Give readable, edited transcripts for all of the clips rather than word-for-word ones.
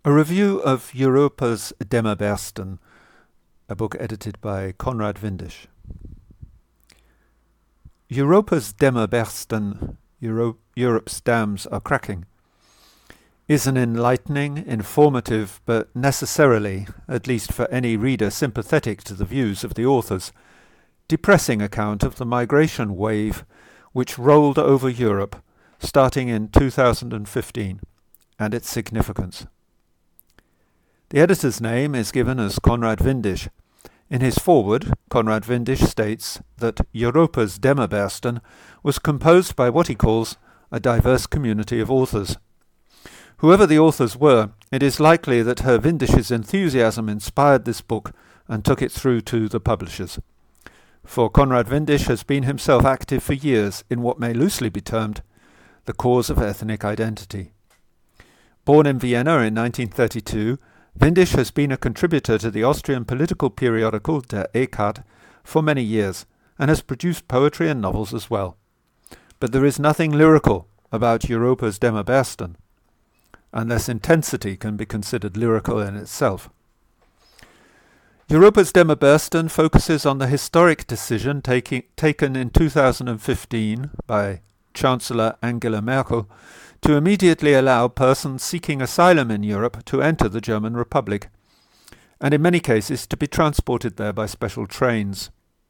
A review of Europa's Dämmerbersten, a book edited by Konrad Windisch. Europa's Dämmerbersten, Europe's dams are cracking, is an enlightening, informative, but necessarily, at least for any reader sympathetic to the views of the authors, depressing account of the migration wave which rolled over Europe starting in 2015 and its significance. The editor's name is given as Konrad Windisch. In his foreword, Konrad Windisch states that Europa's Dämmerbersten was composed by what he calls a diverse community of authors. Whoever the authors were, it is likely that Herr Windisch's enthusiasm inspired this book and took it through to the publishers. For Konrad Windisch has been himself active for years in what may loosely be termed the cause of ethnic identity. Born in Vienna in 1932, Windisch has been a contributor to the Austrian political periodical Der Eckardt for many years, and has produced poetry and novels as well. But there is nothing lyrical about Europa's Dämmerbersten, unless intensity can be considered lyrical in itself. Europa's Dämmerbersten focuses on the historic decision taken in 2015 by Chancellor Angela Merkel to immediately allow persons seeking asylum in Europe to enter the German Republic, and in many cases to be transported there by special trains.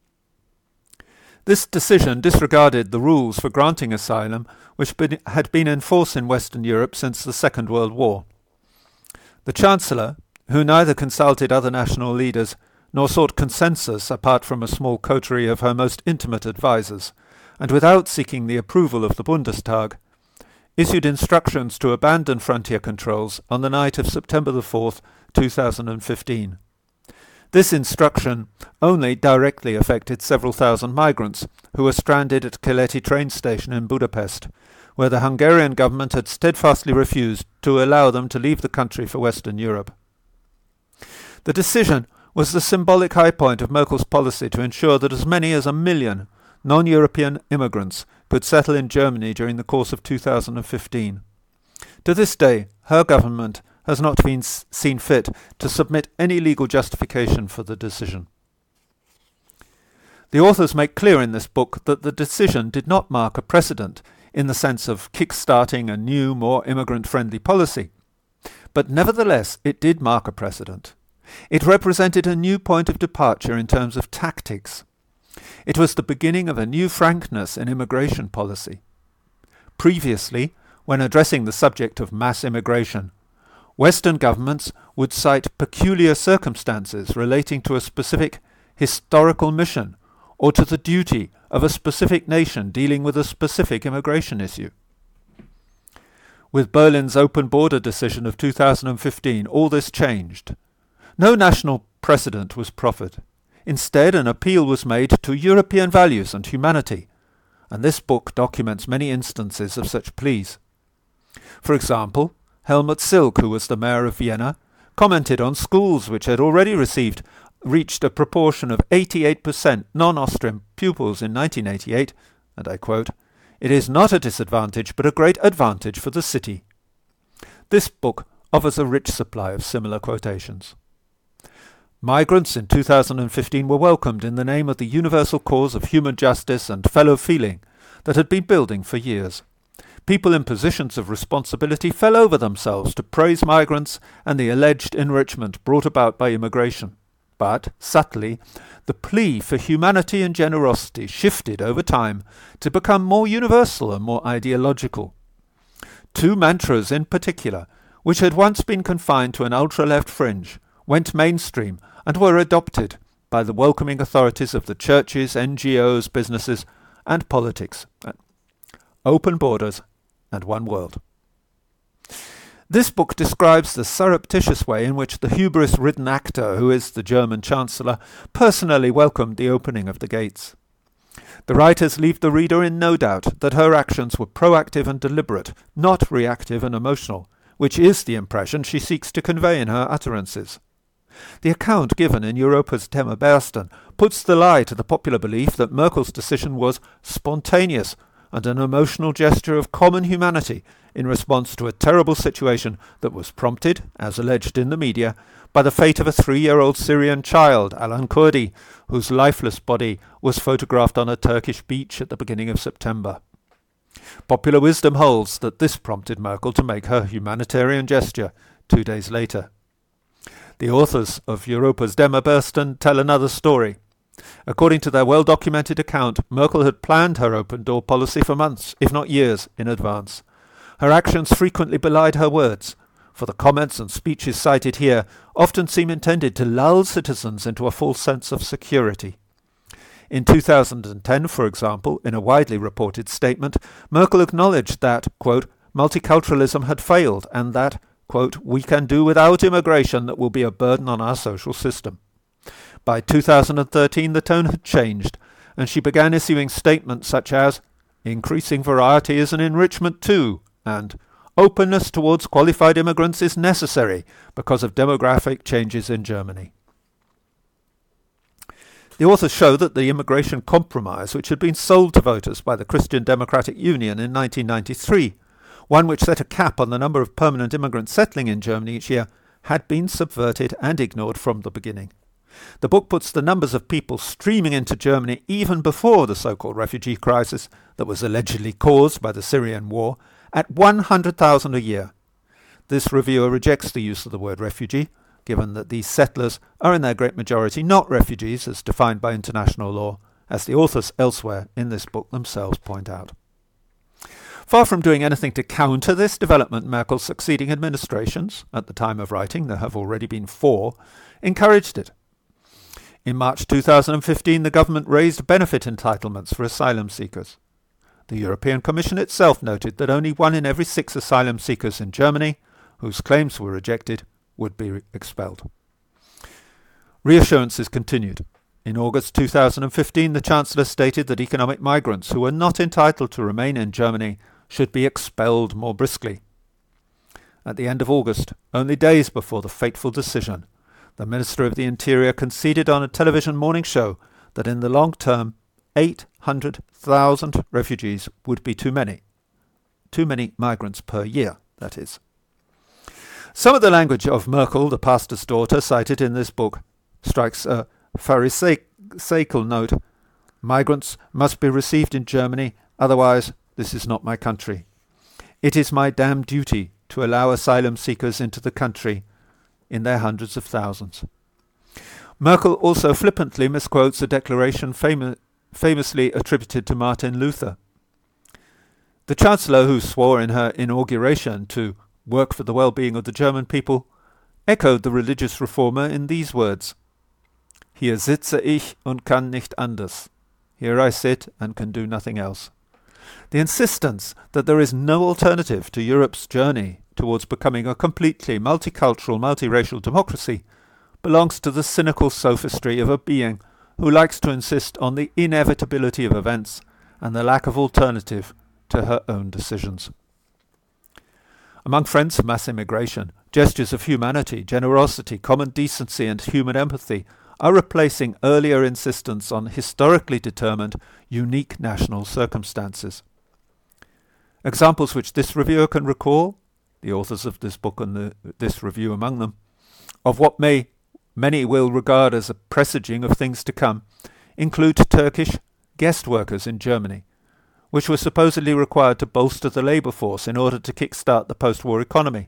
This decision disregarded the rules for granting asylum which had been in force in Western Europe since the Second World War. The Chancellor, who neither consulted other national leaders nor sought consensus apart from a small coterie of her most intimate advisers, and without seeking the approval of the Bundestag, issued instructions to abandon frontier controls on the night of September the 4th, 2015. This instruction only directly affected several thousand migrants who were stranded at Keleti train station in Budapest, where the Hungarian government had steadfastly refused to allow them to leave the country for Western Europe. The decision was the symbolic high point of Merkel's policy to ensure that as many as 1 million non-European immigrants could settle in Germany during the course of 2015. To this day, her government has not been seen fit to submit any legal justification for the decision. The authors make clear in this book that the decision did not mark a precedent in the sense of kick-starting a new, more immigrant-friendly policy, but nevertheless it did mark a precedent. It represented a new point of departure in terms of tactics. It was the beginning of a new frankness in immigration policy. Previously, when addressing the subject of mass immigration, Western governments would cite peculiar circumstances relating to a specific historical mission or to the duty of a specific nation dealing with a specific immigration issue. With Berlin's open border decision of 2015, all this changed. No national precedent was proffered. Instead, an appeal was made to European values and humanity, and this book documents many instances of such pleas. For example, Helmut Silk, who was the mayor of Vienna, commented on schools which had already reached a proportion of 88% non-Austrian pupils in 1988, and I quote, "It is not a disadvantage but a great advantage for the city." This book offers a rich supply of similar quotations. Migrants in 2015 were welcomed in the name of the universal cause of human justice and fellow feeling that had been building for years. People in positions of responsibility fell over themselves to praise migrants and the alleged enrichment brought about by immigration. But, subtly, the plea for humanity and generosity shifted over time to become more universal and more ideological. Two mantras in particular, which had once been confined to an ultra-left fringe, went mainstream and were adopted by the welcoming authorities of the churches, NGOs, businesses, and politics. Open borders and one world. This book describes the surreptitious way in which the hubris-ridden actor, who is the German Chancellor, personally welcomed the opening of the gates. The writers leave the reader in no doubt that her actions were proactive and deliberate, not reactive and emotional, which is the impression she seeks to convey in her utterances. The account given in Europa's Dämmerbersten puts the lie to the popular belief that Merkel's decision was spontaneous and an emotional gesture of common humanity in response to a terrible situation that was prompted, as alleged in the media, by the fate of a 3-year-old Syrian child, Alan Kurdi, whose lifeless body was photographed on a Turkish beach at the beginning of September. Popular wisdom holds that this prompted Merkel to make her humanitarian gesture 2 days later. The authors of Europa's Dämmerbersten tell another story. According to their well-documented account, Merkel had planned her open-door policy for months, if not years, in advance. Her actions frequently belied her words, for the comments and speeches cited here often seem intended to lull citizens into a false sense of security. In 2010, for example, in a widely reported statement, Merkel acknowledged that, quote, multiculturalism had failed and that, quote, we can do without immigration that will be a burden on our social system. By 2013, the tone had changed, and she began issuing statements such as, increasing variety is an enrichment too, and openness towards qualified immigrants is necessary because of demographic changes in Germany. The authors show that the immigration compromise which had been sold to voters by the Christian Democratic Union in 1993, one which set a cap on the number of permanent immigrants settling in Germany each year, had been subverted and ignored from the beginning. The book puts the numbers of people streaming into Germany even before the so-called refugee crisis that was allegedly caused by the Syrian war at 100,000 a year. This reviewer rejects the use of the word refugee, given that these settlers are in their great majority not refugees as defined by international law, as the authors elsewhere in this book themselves point out. Far from doing anything to counter this development, Merkel's succeeding administrations, at the time of writing there have already been 4, encouraged it. In March 2015, the government raised benefit entitlements for asylum seekers. The European Commission itself noted that only 1 in every 6 asylum seekers in Germany, whose claims were rejected, would be expelled. Reassurances continued. In August 2015, the Chancellor stated that economic migrants who were not entitled to remain in Germany should be expelled more briskly. At the end of August, only days before the fateful decision, the Minister of the Interior conceded on a television morning show that in the long term, 800,000 refugees would be too many. Too many migrants per year, that is. Some of the language of Merkel, the pastor's daughter, cited in this book, strikes a Pharisaical note. Migrants must be received in Germany, otherwise this is not my country. It is my damn duty to allow asylum seekers into the country in their hundreds of thousands. Merkel also flippantly misquotes a declaration famously attributed to Martin Luther. The Chancellor, who swore in her inauguration to work for the well-being of the German people, echoed the religious reformer in these words, Hier sitze ich und kann nicht anders. Here I sit and can do nothing else. The insistence that there is no alternative to Europe's journey towards becoming a completely multicultural, multiracial democracy belongs to the cynical sophistry of a being who likes to insist on the inevitability of events and the lack of alternative to her own decisions. Among friends of mass immigration, gestures of humanity, generosity, common decency and human empathy are replacing earlier insistence on historically determined, unique national circumstances. Examples which this reviewer can recall, the authors of this book and this review among them, of what many will regard as a presaging of things to come, include Turkish guest workers in Germany, which were supposedly required to bolster the labour force in order to kick-start the post-war economy.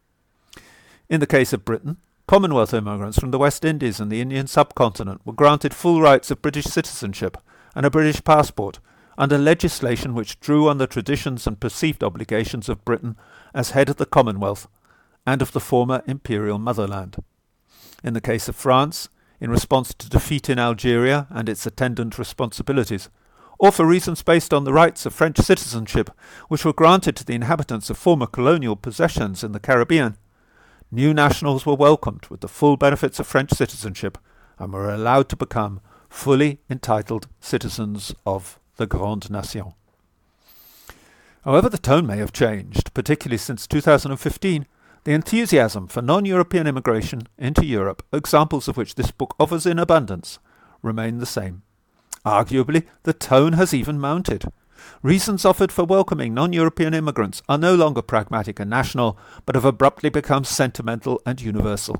In the case of Britain, Commonwealth immigrants from the West Indies and the Indian subcontinent were granted full rights of British citizenship and a British passport under legislation which drew on the traditions and perceived obligations of Britain as head of the Commonwealth and of the former imperial motherland. In the case of France, in response to defeat in Algeria and its attendant responsibilities, or for reasons based on the rights of French citizenship which were granted to the inhabitants of former colonial possessions in the Caribbean, new nationals were welcomed with the full benefits of French citizenship and were allowed to become fully entitled citizens of the Grande Nation. However the tone may have changed, particularly since 2015, the enthusiasm for non-European immigration into Europe, examples of which this book offers in abundance, remain the same. Arguably, the tone has even mounted. Reasons offered for welcoming non-European immigrants are no longer pragmatic and national, but have abruptly become sentimental and universal.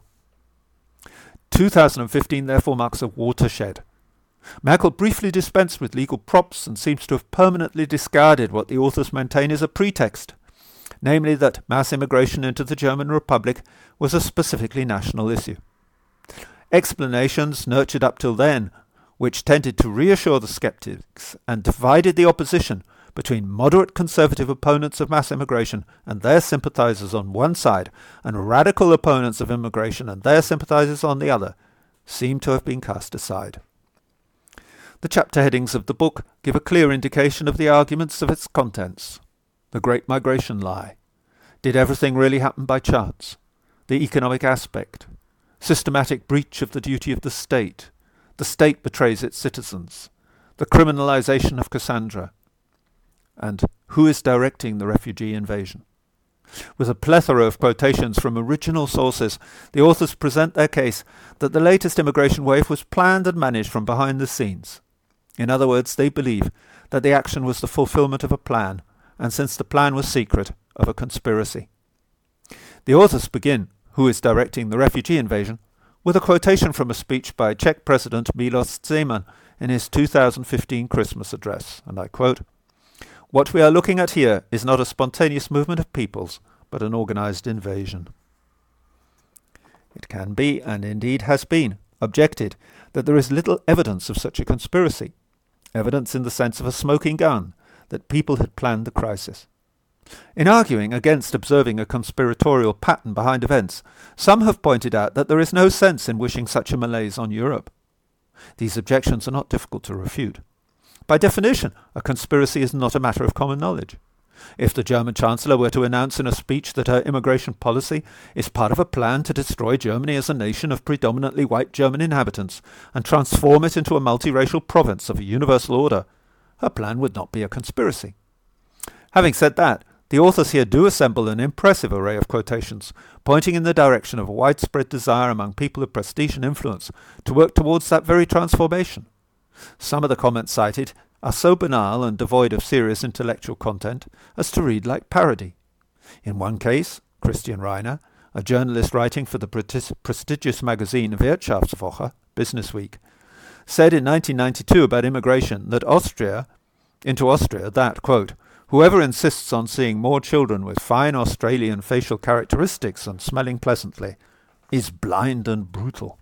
2015 therefore marks a watershed. Merkel briefly dispensed with legal props and seems to have permanently discarded what the authors maintain is a pretext, namely that mass immigration into the German Republic was a specifically national issue. Explanations nurtured up till then, which tended to reassure the sceptics and divided the opposition between moderate conservative opponents of mass immigration and their sympathisers on one side and radical opponents of immigration and their sympathisers on the other, seem to have been cast aside. The chapter headings of the book give a clear indication of the arguments of its contents. The Great Migration Lie. Did everything really happen by chance? The economic aspect. Systematic breach of the duty of the state. The state betrays its citizens. The criminalisation of Cassandra. And who is directing the refugee invasion? With a plethora of quotations from original sources, the authors present their case that the latest immigration wave was planned and managed from behind the scenes. In other words, they believe that the action was the fulfillment of a plan, and since the plan was secret, of a conspiracy. The authors begin, who is directing the refugee invasion, with a quotation from a speech by Czech President Miloš Zeman in his 2015 Christmas address, and I quote, "What we are looking at here is not a spontaneous movement of peoples, but an organised invasion." It can be, and indeed has been, objected that there is little evidence of such a conspiracy, evidence in the sense of a smoking gun, that people had planned the crisis. In arguing against observing a conspiratorial pattern behind events, some have pointed out that there is no sense in wishing such a malaise on Europe. These objections are not difficult to refute. By definition, a conspiracy is not a matter of common knowledge. If the German Chancellor were to announce in a speech that her immigration policy is part of a plan to destroy Germany as a nation of predominantly white German inhabitants and transform it into a multiracial province of a universal order, her plan would not be a conspiracy. Having said that, the authors here do assemble an impressive array of quotations, pointing in the direction of a widespread desire among people of prestige and influence to work towards that very transformation. Some of the comments cited are so banal and devoid of serious intellectual content as to read like parody. In one case, Christian Reiner, a journalist writing for the prestigious magazine Wirtschaftswoche, Business Week, said in 1992 about immigration that into Austria that, quote, "Whoever insists on seeing more children with fine Australian facial characteristics and smelling pleasantly is blind and brutal."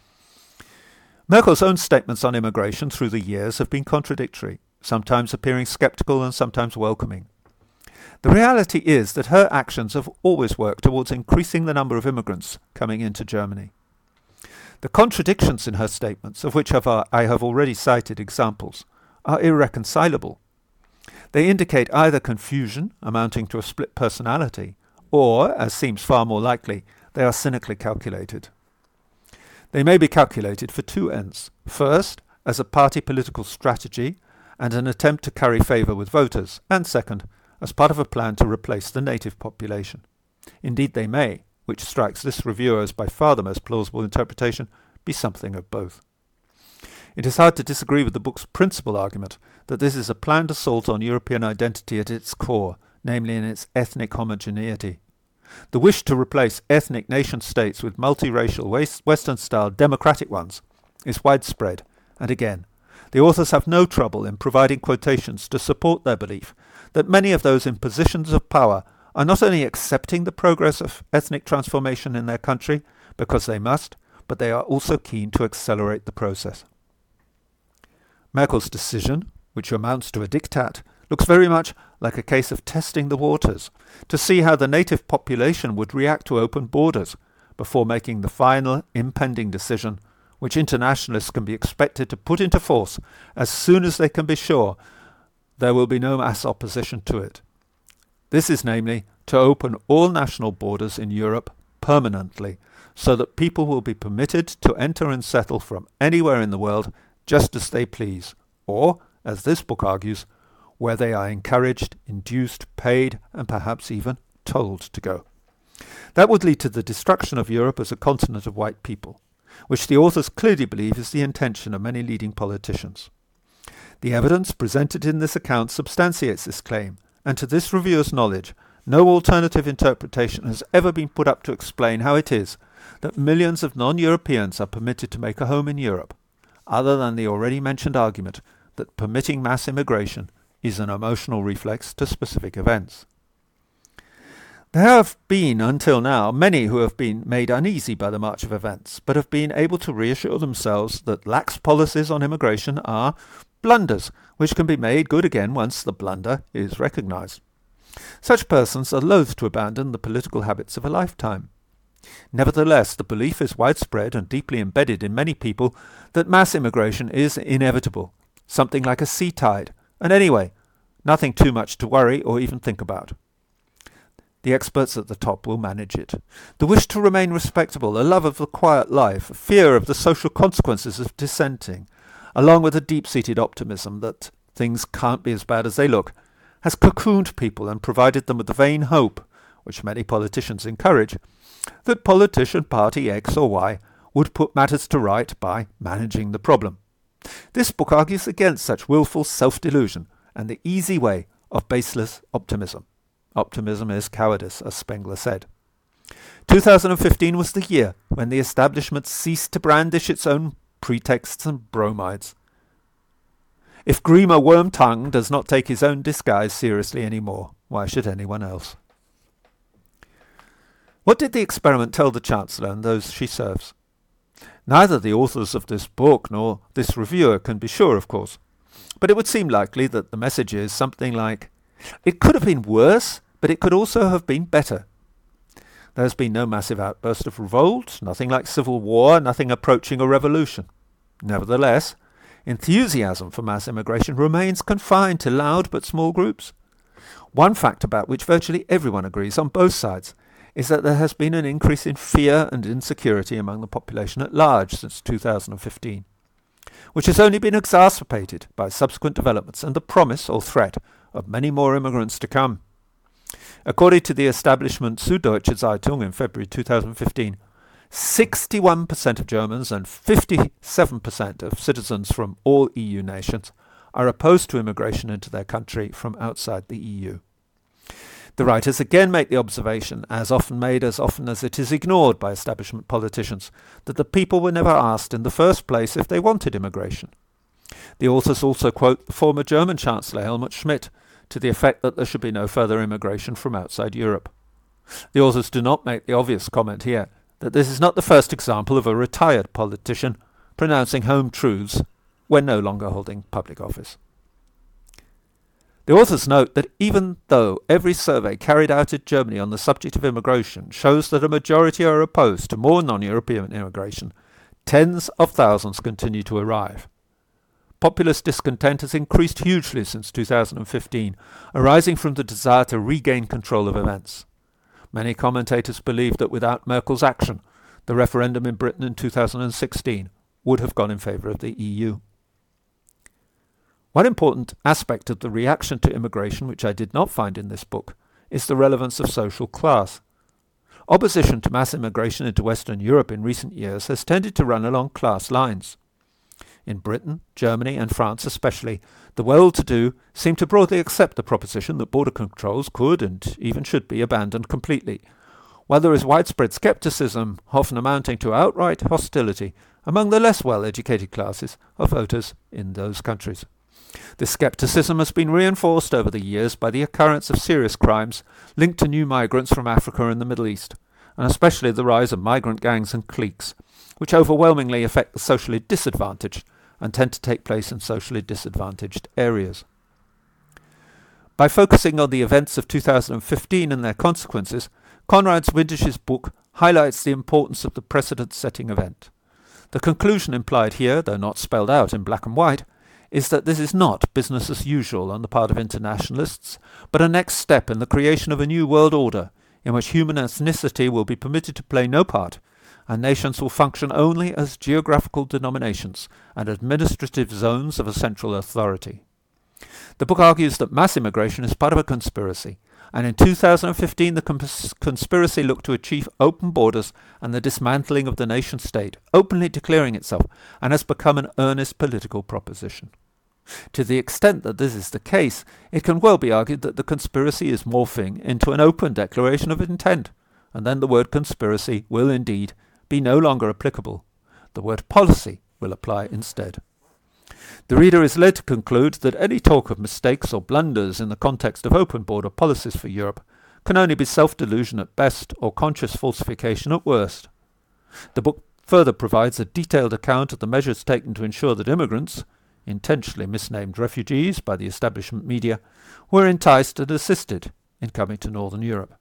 Merkel's own statements on immigration through the years have been contradictory, sometimes appearing sceptical and sometimes welcoming. The reality is that her actions have always worked towards increasing the number of immigrants coming into Germany. The contradictions in her statements, of which I have already cited examples, are irreconcilable. They indicate either confusion, amounting to a split personality, or, as seems far more likely, they are cynically calculated. They may be calculated for two ends. First, as a party political strategy and an attempt to curry favour with voters, and second, as part of a plan to replace the native population. Indeed they may, which strikes this reviewer as by far the most plausible interpretation, be something of both. It is hard to disagree with the book's principal argument that this is a planned assault on European identity at its core, namely in its ethnic homogeneity. The wish to replace ethnic nation-states with multiracial, Western-style democratic ones is widespread, and again, the authors have no trouble in providing quotations to support their belief that many of those in positions of power are not only accepting the progress of ethnic transformation in their country because they must, but they are also keen to accelerate the process. Merkel's decision, which amounts to a diktat, looks very much like a case of testing the waters, to see how the native population would react to open borders before making the final impending decision, which internationalists can be expected to put into force as soon as they can be sure there will be no mass opposition to it. This is namely to open all national borders in Europe permanently, so that people will be permitted to enter and settle from anywhere in the world just as they please, or, as this book argues, where they are encouraged, induced, paid, and perhaps even told to go. That would lead to the destruction of Europe as a continent of white people, which the authors clearly believe is the intention of many leading politicians. The evidence presented in this account substantiates this claim, and to this reviewer's knowledge, no alternative interpretation has ever been put up to explain how it is that millions of non-Europeans are permitted to make a home in Europe, other than the already mentioned argument that permitting mass immigration is an emotional reflex to specific events. There have been, until now, many who have been made uneasy by the march of events, but have been able to reassure themselves that lax policies on immigration are blunders, which can be made good again once the blunder is recognised. Such persons are loath to abandon the political habits of a lifetime. Nevertheless, the belief is widespread and deeply embedded in many people that mass immigration is inevitable, something like a sea tide, and anyway, nothing too much to worry or even think about. The experts at the top will manage it. The wish to remain respectable, a love of the quiet life, a fear of the social consequences of dissenting, along with a deep-seated optimism that things can't be as bad as they look, has cocooned people and provided them with the vain hope, which many politicians encourage, that politician party X or Y would put matters to right by managing the problem. This book argues against such willful self-delusion and the easy way of baseless optimism. Optimism is cowardice, as Spengler said. 2015 was the year when the establishment ceased to brandish its own pretexts and bromides. If Grima Wormtongue does not take his own disguise seriously anymore, why should anyone else? What did the experiment tell the Chancellor and those she serves? Neither the authors of this book nor this reviewer can be sure, of course, but it would seem likely that the message is something like, it could have been worse, but it could also have been better. There has been no massive outburst of revolt, nothing like civil war, nothing approaching a revolution. Nevertheless, enthusiasm for mass immigration remains confined to loud but small groups. One fact about which virtually everyone agrees on both sides is that there has been an increase in fear and insecurity among the population at large since 2015, which has only been exacerbated by subsequent developments and the promise or threat of many more immigrants to come. According to the establishment Süddeutsche Zeitung in February 2015, 61% of Germans and 57% of citizens from all EU nations are opposed to immigration into their country from outside the EU. The writers again make the observation, as often as it is ignored by establishment politicians, that the people were never asked in the first place if they wanted immigration. The authors also quote the former German Chancellor Helmut Schmidt to the effect that there should be no further immigration from outside Europe. The authors do not make the obvious comment here that this is not the first example of a retired politician pronouncing home truths when no longer holding public office. The authors note that even though every survey carried out in Germany on the subject of immigration shows that a majority are opposed to more non-European immigration, tens of thousands continue to arrive. Populist discontent has increased hugely since 2015, arising from the desire to regain control of events. Many commentators believe that without Merkel's action, the referendum in Britain in 2016 would have gone in favour of the EU. One important aspect of the reaction to immigration, which I did not find in this book, is the relevance of social class. Opposition to mass immigration into Western Europe in recent years has tended to run along class lines. In Britain, Germany and France especially, the well-to-do seem to broadly accept the proposition that border controls could and even should be abandoned completely, while there is widespread scepticism, often amounting to outright hostility, among the less well-educated classes of voters in those countries. This scepticism has been reinforced over the years by the occurrence of serious crimes linked to new migrants from Africa and the Middle East, and especially the rise of migrant gangs and cliques, which overwhelmingly affect the socially disadvantaged and tend to take place in socially disadvantaged areas. By focusing on the events of 2015 and their consequences, Konrad Windisch's book highlights the importance of the precedent-setting event. The conclusion implied here, though not spelled out in black and white, is that this is not business as usual on the part of internationalists, but a next step in the creation of a new world order in which human ethnicity will be permitted to play no part, and nations will function only as geographical denominations and administrative zones of a central authority. The book argues that mass immigration is part of a conspiracy, and in 2015 the conspiracy looked to achieve open borders and the dismantling of the nation-state, openly declaring itself, and has become an earnest political proposition. To the extent that this is the case, it can well be argued that the conspiracy is morphing into an open declaration of intent, and then the word conspiracy will indeed be no longer applicable. The word policy will apply instead. The reader is led to conclude that any talk of mistakes or blunders in the context of open border policies for Europe can only be self-delusion at best or conscious falsification at worst. The book further provides a detailed account of the measures taken to ensure that immigrants, intentionally misnamed refugees by the establishment media, were enticed and assisted in coming to Northern Europe.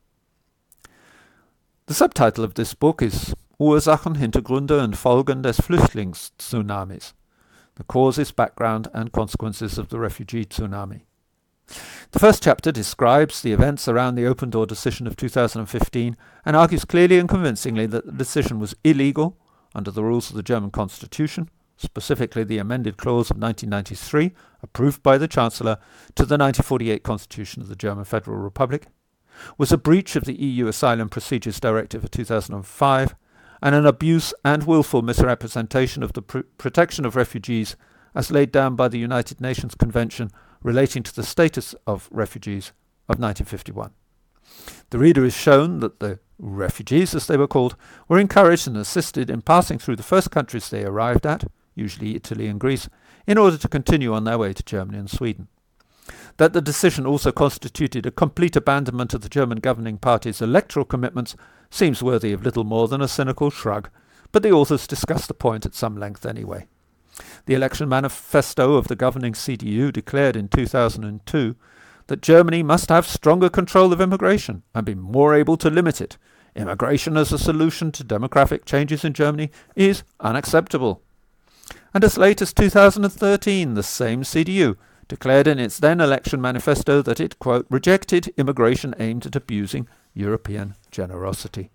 The subtitle of this book is Ursachen, Hintergründe und Folgen des Flüchtlingstsunamis, the causes, background and consequences of the refugee tsunami. The first chapter describes the events around the open door decision of 2015 and argues clearly and convincingly that the decision was illegal under the rules of the German constitution, specifically the amended clause of 1993, approved by the Chancellor, to the 1948 Constitution of the German Federal Republic, was a breach of the EU Asylum Procedures Directive of 2005, and an abuse and willful misrepresentation of the protection of refugees as laid down by the United Nations Convention relating to the status of refugees of 1951. The reader is shown that the refugees, as they were called, were encouraged and assisted in passing through the first countries they arrived at, usually Italy and Greece, in order to continue on their way to Germany and Sweden. That the decision also constituted a complete abandonment of the German governing party's electoral commitments seems worthy of little more than a cynical shrug, but the authors discuss the point at some length anyway. The election manifesto of the governing CDU declared in 2002 that Germany must have stronger control of immigration and be more able to limit it. Immigration as a solution to demographic changes in Germany is unacceptable. And as late as 2013, the same CDU declared in its then election manifesto that it, quote, rejected immigration aimed at abusing European generosity.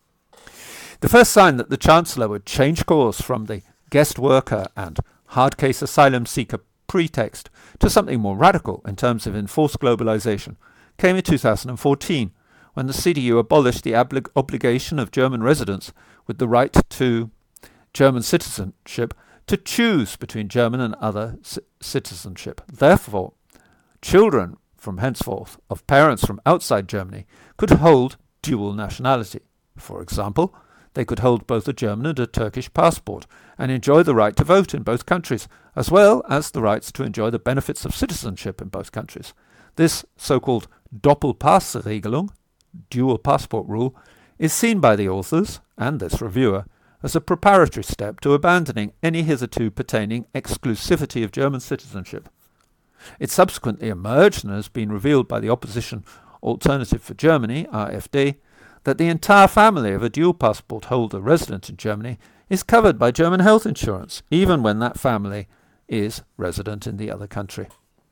The first sign that the Chancellor would change course from the guest worker and hard case asylum seeker pretext to something more radical in terms of enforced globalization came in 2014, when the CDU abolished the obligation of German residents with the right to German citizenship to choose between German and other citizenship. Therefore, children from henceforth of parents from outside Germany could hold dual nationality. For example, they could hold both a German and a Turkish passport and enjoy the right to vote in both countries, as well as the rights to enjoy the benefits of citizenship in both countries. This so-called Doppelpassregelung, dual passport rule, is seen by the authors and this reviewer as a preparatory step to abandoning any hitherto pertaining exclusivity of German citizenship. It subsequently emerged and has been revealed by the opposition Alternative for Germany, AfD, that the entire family of a dual passport holder resident in Germany is covered by German health insurance, even when that family is resident in the other country.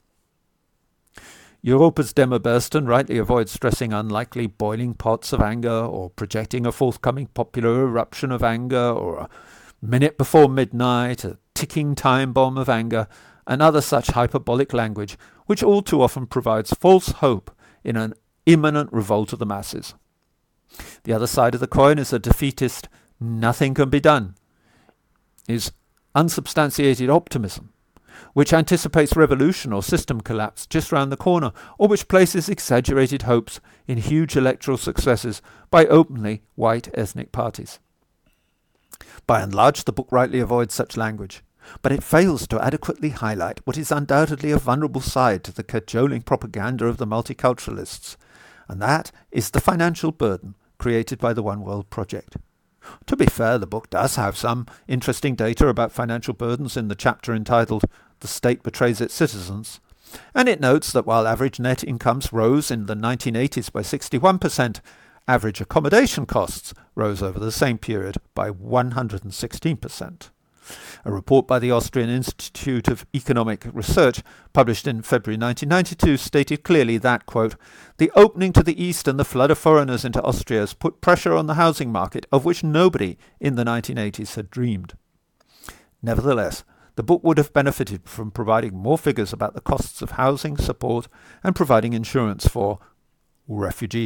Europa's Dämmerbesten rightly avoids stressing unlikely boiling pots of anger or projecting a forthcoming popular eruption of anger or a minute before midnight, a ticking time bomb of anger, and other such hyperbolic language which all too often provides false hope in an imminent revolt of the masses. The other side of the coin is a defeatist, nothing can be done, is unsubstantiated optimism, which anticipates revolution or system collapse just round the corner, or which places exaggerated hopes in huge electoral successes by openly white ethnic parties. By and large, the book rightly avoids such language, but it fails to adequately highlight what is undoubtedly a vulnerable side to the cajoling propaganda of the multiculturalists, and that is the financial burden created by the One World project. To be fair, the book does have some interesting data about financial burdens in the chapter entitled The State Betrays Its Citizens, and it notes that while average net incomes rose in the 1980s by 61%, average accommodation costs rose over the same period by 116%. A report by the Austrian Institute of Economic Research, published in February 1992, stated clearly that, quote, the opening to the east and the flood of foreigners into Austria has put pressure on the housing market of which nobody in the 1980s had dreamed. Nevertheless, the book would have benefited from providing more figures about the costs of housing support and providing insurance for refugees,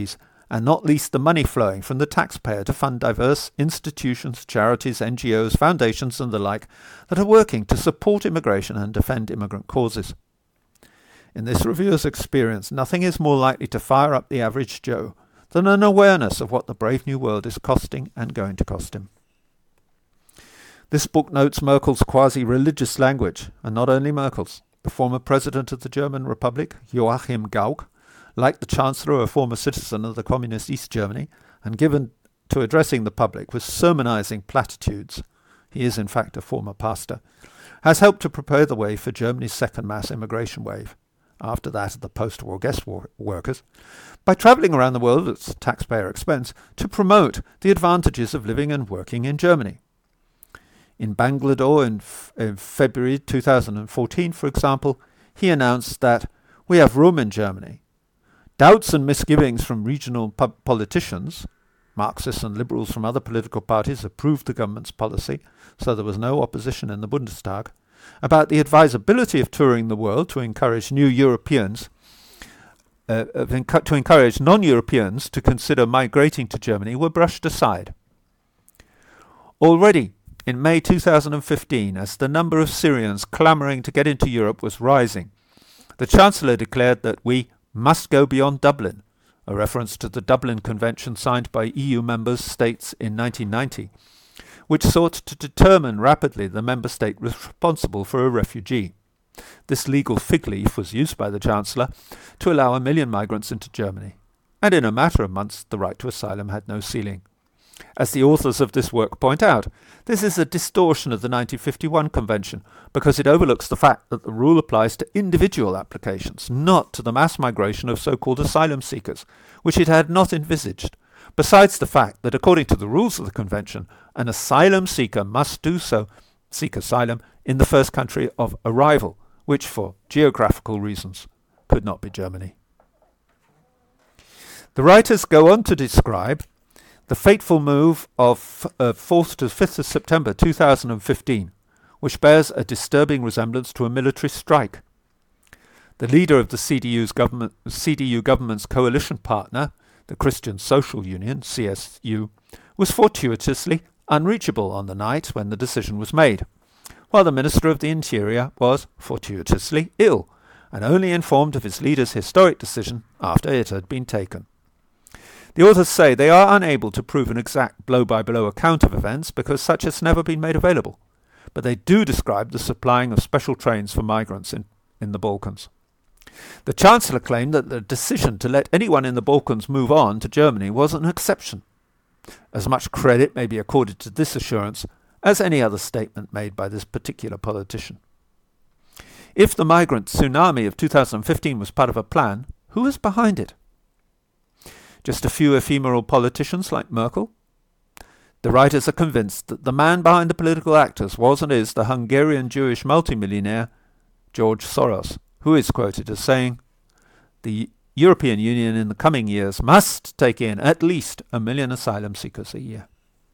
and not least the money flowing from the taxpayer to fund diverse institutions, charities, NGOs, foundations and the like that are working to support immigration and defend immigrant causes. In this reviewer's experience, nothing is more likely to fire up the average Joe than an awareness of what the Brave New World is costing and going to cost him. This book notes Merkel's quasi-religious language, and not only Merkel's. The former president of the German Republic, Joachim Gauck, like the Chancellor, a former citizen of the communist East Germany, and given to addressing the public with sermonizing platitudes, he is in fact a former pastor, has helped to prepare the way for Germany's second mass immigration wave, after that of the post-war guest workers, by travelling around the world at taxpayer expense to promote the advantages of living and working in Germany. In Bangalore in February 2014, for example, he announced that we have room in Germany. Doubts and misgivings from regional politicians, Marxists and liberals from other political parties approved the government's policy, so there was no opposition in the Bundestag, about the advisability of touring the world to encourage non-Europeans to consider migrating to Germany were brushed aside. Already in May 2015, as the number of Syrians clamouring to get into Europe was rising, the Chancellor declared that we must go beyond Dublin, a reference to the Dublin Convention signed by EU member states in 1990, which sought to determine rapidly the member state responsible for a refugee. This legal fig leaf was used by the Chancellor to allow 1 million migrants into Germany, and in a matter of months the right to asylum had no ceiling. As the authors of this work point out, this is a distortion of the 1951 Convention because it overlooks the fact that the rule applies to individual applications, not to the mass migration of so-called asylum seekers, which it had not envisaged, besides the fact that according to the rules of the Convention, an asylum seeker must do so, seek asylum, in the first country of arrival, which for geographical reasons could not be Germany. The writers go on to describe the fateful move of 4th to 5th of September 2015, which bears a disturbing resemblance to a military strike. The leader of the CDU government's coalition partner, the Christian Social Union, CSU, was fortuitously unreachable on the night when the decision was made, while the Minister of the Interior was fortuitously ill and only informed of his leader's historic decision after it had been taken. The authors say they are unable to prove an exact blow-by-blow account of events because such has never been made available, but they do describe the supplying of special trains for migrants in the Balkans. The Chancellor claimed that the decision to let anyone in the Balkans move on to Germany was an exception. As much credit may be accorded to this assurance as any other statement made by this particular politician. If the migrant tsunami of 2015 was part of a plan, who was behind it? Just a few ephemeral politicians like Merkel? The writers are convinced that the man behind the political actors was and is the Hungarian Jewish multimillionaire George Soros, who is quoted as saying, "The European Union in the coming years must take in at least 1 million asylum seekers a year."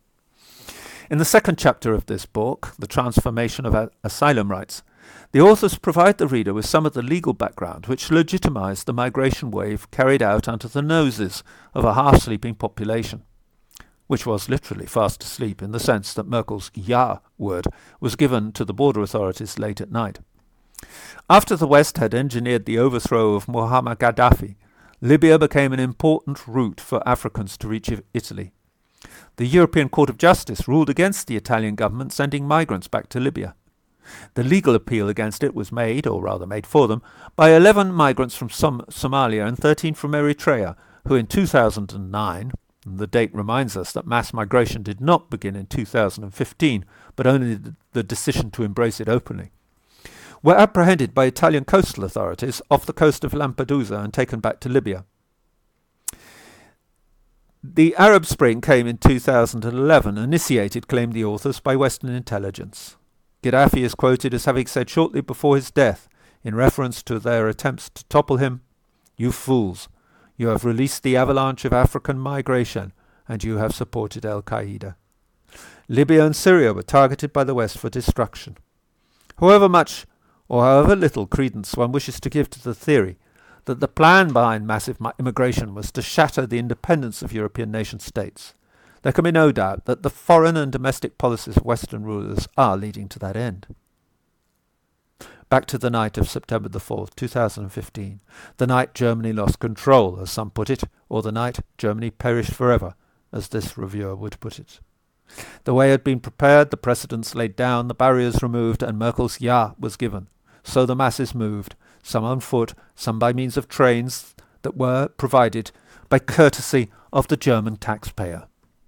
In the second chapter of this book, The Transformation of Asylum Rights, the authors provide the reader with some of the legal background which legitimised the migration wave carried out under the noses of a half-sleeping population, which was literally fast asleep in the sense that Merkel's Ja word was given to the border authorities late at night. After the West had engineered the overthrow of Muammar Gaddafi, Libya became an important route for Africans to reach Italy. The European Court of Justice ruled against the Italian government sending migrants back to Libya. The legal appeal against it was made, or rather made for them, by 11 migrants from Somalia and 13 from Eritrea, who in 2009, and the date reminds us that mass migration did not begin in 2015, but only the decision to embrace it openly, were apprehended by Italian coastal authorities off the coast of Lampedusa and taken back to Libya. The Arab Spring came in 2011, initiated, claim the authors, by Western intelligence. Gaddafi is quoted as having said shortly before his death, in reference to their attempts to topple him, "You fools, you have released the avalanche of African migration, and you have supported Al-Qaeda." Libya and Syria were targeted by the West for destruction. However much or however little credence one wishes to give to the theory, that the plan behind massive immigration was to shatter the independence of European nation-states. There can be no doubt that the foreign and domestic policies of Western rulers are leading to that end. Back to the night of September the 4th, 2015, the night Germany lost control, as some put it, or the night Germany perished forever, as this reviewer would put it. The way had been prepared, the precedents laid down, the barriers removed, and Merkel's Ja was given. So the masses moved, some on foot, some by means of trains that were provided by courtesy of the German taxpayer.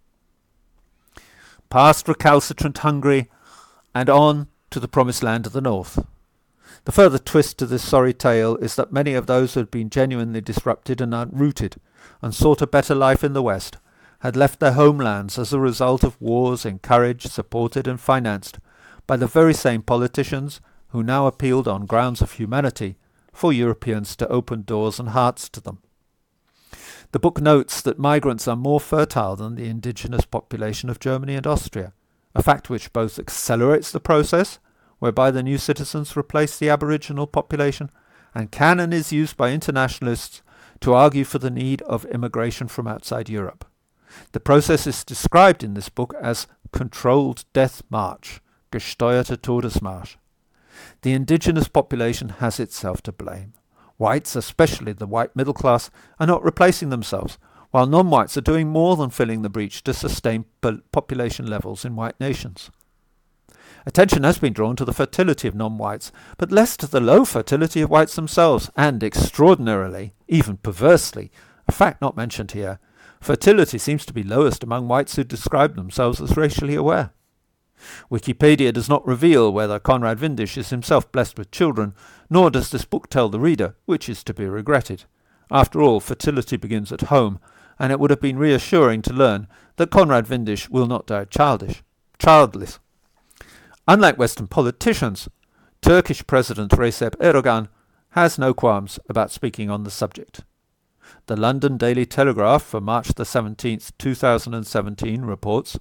Past recalcitrant Hungary and on to the promised land of the north. The further twist to this sorry tale is that many of those who had been genuinely disrupted and uprooted and sought a better life in the West had left their homelands as a result of wars encouraged, supported and financed by the very same politicians who now appealed on grounds of humanity for Europeans to open doors and hearts to them. The book notes that migrants are more fertile than the indigenous population of Germany and Austria, a fact which both accelerates the process, whereby the new citizens replace the aboriginal population, and can and is used by internationalists to argue for the need of immigration from outside Europe. The process is described in this book as controlled death march, gesteuerte Todesmarsch. The indigenous population has itself to blame. Whites, especially the white middle class, are not replacing themselves, while non-whites are doing more than filling the breach to sustain population levels in white nations. Attention has been drawn to the fertility of non-whites, but less to the low fertility of whites themselves, and extraordinarily, even perversely, a fact not mentioned here, fertility seems to be lowest among whites who describe themselves as racially aware. Wikipedia does not reveal whether Konrad Windisch is himself blessed with children, nor does this book tell the reader, which is to be regretted. After all, fertility begins at home, and it would have been reassuring to learn that Konrad Windisch will not die childless. Unlike Western politicians, Turkish President Recep Erdogan has no qualms about speaking on the subject. The London Daily Telegraph for March the 17th, 2017 reports,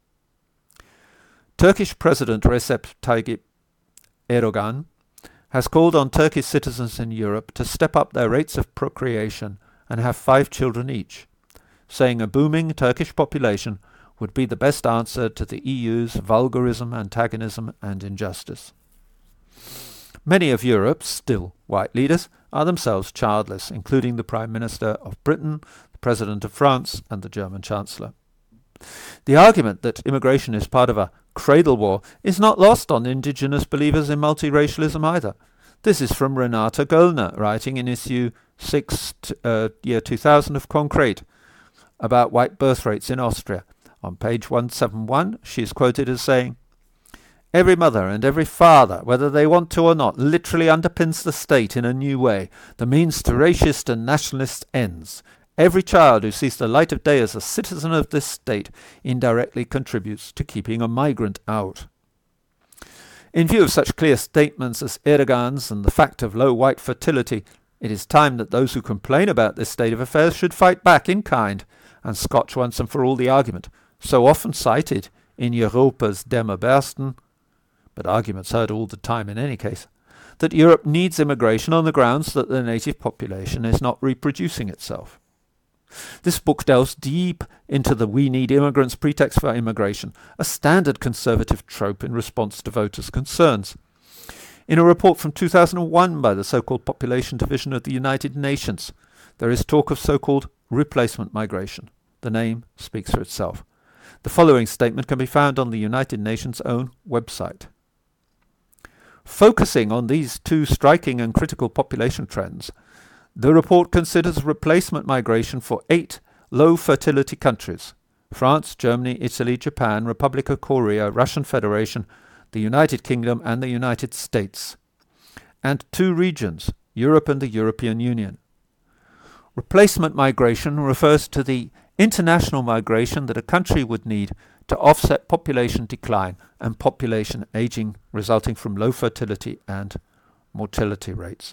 Turkish President Recep Tayyip Erdogan has called on Turkish citizens in Europe to step up their rates of procreation and have 5 children each, saying a booming Turkish population would be the best answer to the EU's vulgarism, antagonism and injustice. Many of Europe's still white leaders are themselves childless, including the Prime Minister of Britain, the President of France and the German Chancellor. The argument that immigration is part of a cradle war is not lost on indigenous believers in multiracialism either. This is from Renata Göllner, writing in issue 6, year 2000 of Concrete, about white birth rates in Austria. On page 171, she is quoted as saying, "Every mother and every father, whether they want to or not, literally underpins the state in a new way, the means to racist and nationalist ends. Every child who sees the light of day as a citizen of this state indirectly contributes to keeping a migrant out." In view of such clear statements as Erdogan's and the fact of low white fertility, it is time that those who complain about this state of affairs should fight back in kind and scotch once and for all the argument, so often cited in Europa's Dämme bersten, but arguments heard all the time in any case, that Europe needs immigration on the grounds that the native population is not reproducing itself. This book delves deep into the "we need immigrants" pretext for immigration, a standard conservative trope in response to voters' concerns. In a report from 2001 by the so-called Population Division of the United Nations, there is talk of so-called replacement migration. The name speaks for itself. The following statement can be found on the United Nations' own website. Focusing on these two striking and critical population trends, the report considers replacement migration for 8 low-fertility countries: France, Germany, Italy, Japan, Republic of Korea, Russian Federation, the United Kingdom and the United States, and 2 regions, Europe and the European Union. Replacement migration refers to the international migration that a country would need to offset population decline and population aging resulting from low fertility and mortality rates.